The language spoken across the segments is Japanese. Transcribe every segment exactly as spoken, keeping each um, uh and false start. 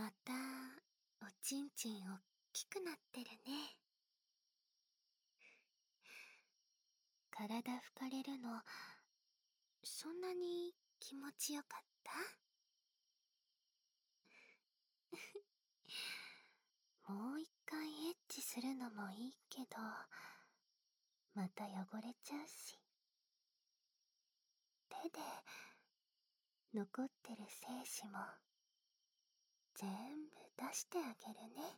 またおちんちんおっきくなってるね。体拭かれるのそんなに気持ちよかった？もう一回エッチするのもいいけど、また汚れちゃうし、手で残ってる精子も全部出してあげるね。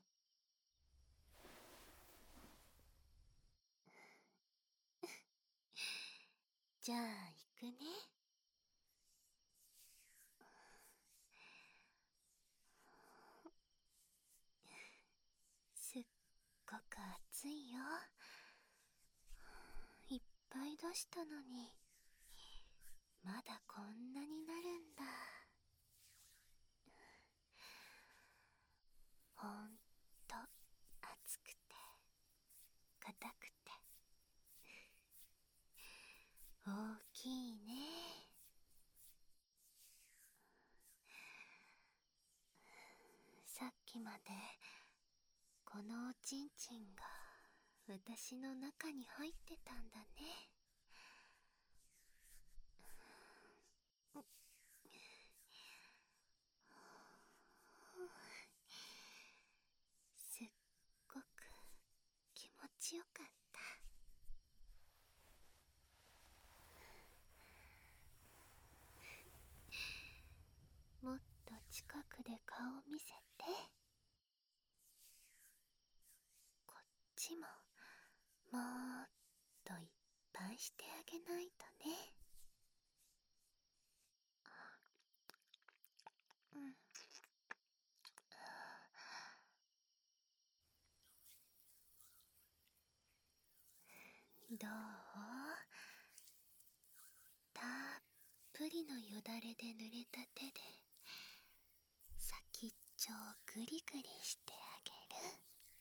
じゃあ行くね。すっごく暑いよ。いっぱい出したのにまだこんなになるんだ。ほんと暑くて硬くて大きいね。さっきまでこのおちんちんが私の中に入ってたんだね。すっごく気持ちよかった。もっと近くで顔見せて。こっちももっといっぱいしてあげないとね。うん。どう？たっぷりのよだれで濡れた手で先っちょをグリグリしてあげる。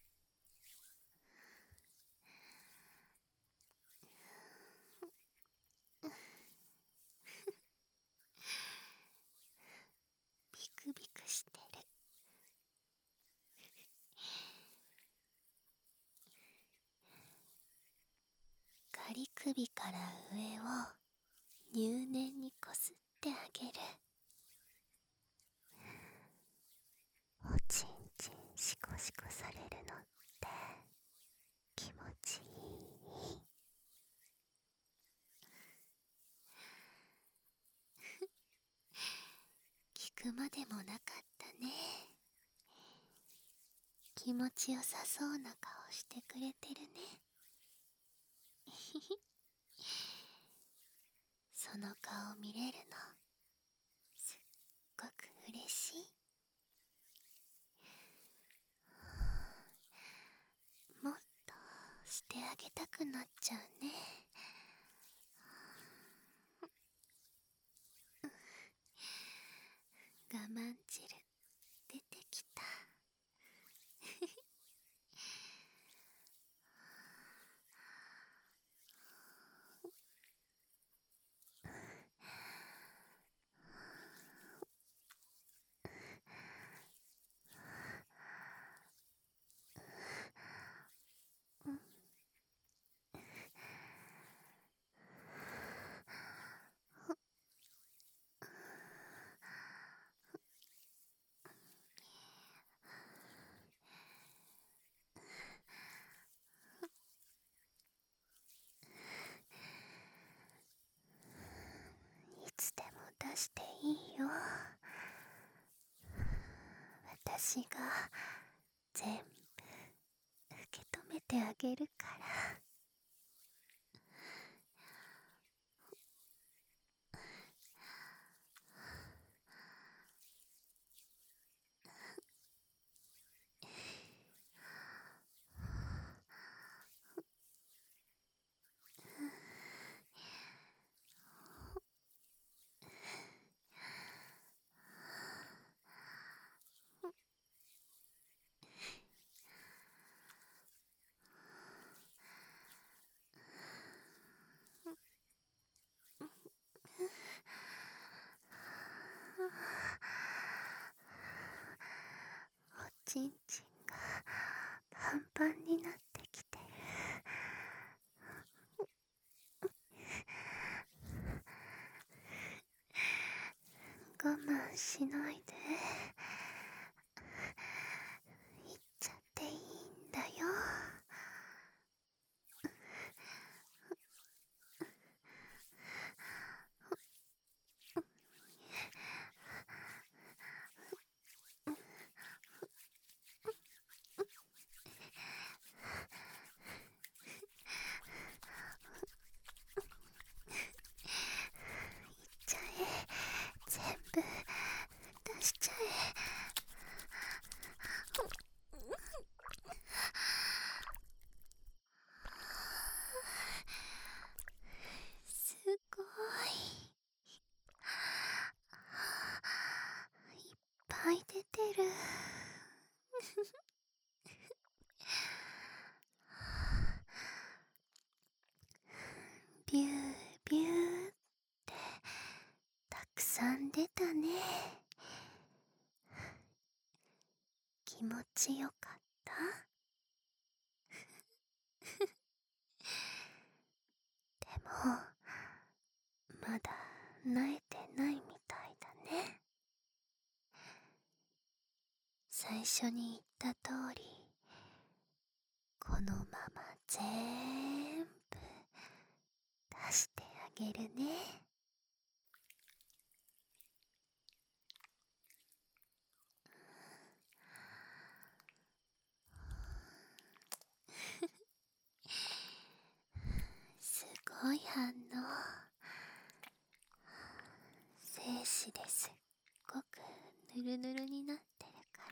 ビクビクしてる。仮首から上を入念にこすってあげる。おちんちんシコシコされるのって気持ちいい。聞くまでもなかったね。気持ちよさそうな顔してくれてるね。その顔見れるのすっごく嬉しい。もっとしてあげたくなっちゃうね。我慢汁出てきた。いつでも出していいよ。私が全部受け止めてあげるから。 ちんちんがパンパンになってきてる。我慢しないで、言っちゃっていいんだよ。言っちゃえ、全部出しちゃえ。すごい、いっぱい出てる。ビュービューってたくさん出たね。気持ちよかった？でもまだ慣れてないみたいだね。最初に言った通り、このままぜーんぶ出してあげるね。すごい反応。精子ですっごくぬるぬるになってるから、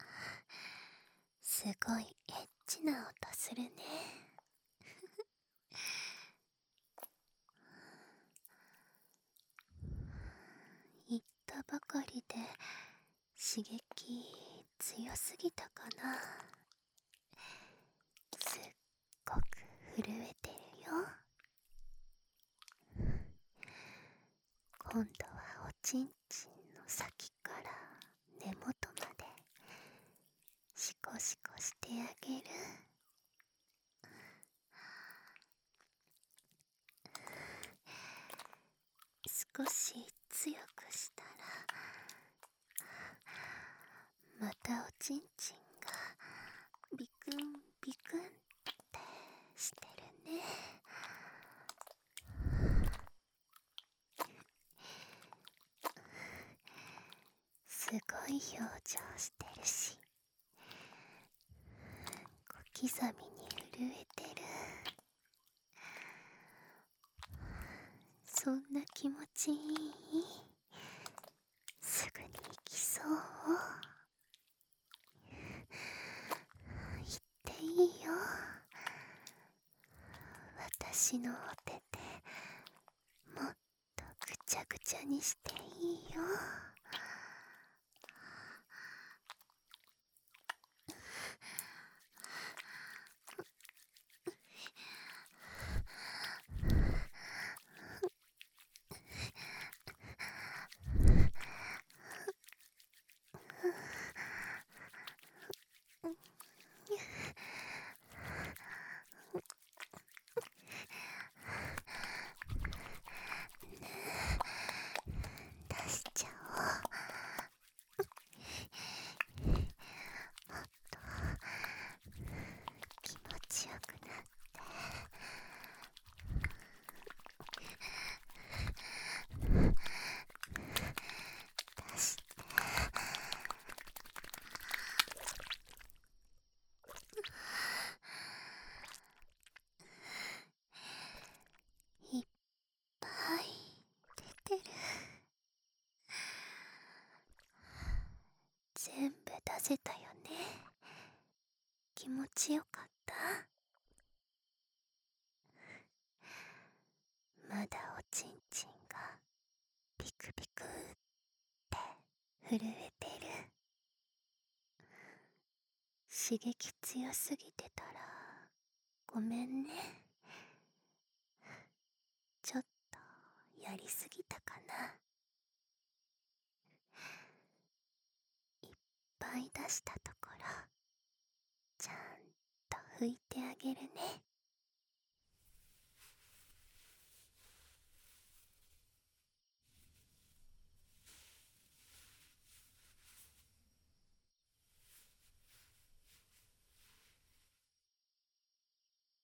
すごいエッチな音するね。言ったばかりで刺激強すぎたかな。すっごく震えてるよ。今度はおちんちんの先から根元までシコシコしてあげる。少し強くしたら、またおちんちんがビクンビクンってしてるね。すごい表情してるし、小刻みに震えてる。そんな気持ちいい？すぐに行きそう？言っていいよ。私のお手でもっとぐちゃぐちゃにしていいよ。出しちゃおう。もっと気持ちよくなって。出して。いっぱい出てる。全部出せたよね。気持ちよかった？まだおちんちんがピクピクって震えてる。刺激強すぎてたらごめんね。ちょっとやりすぎたかな。いっぱい出したところちゃんと拭いてあげるね。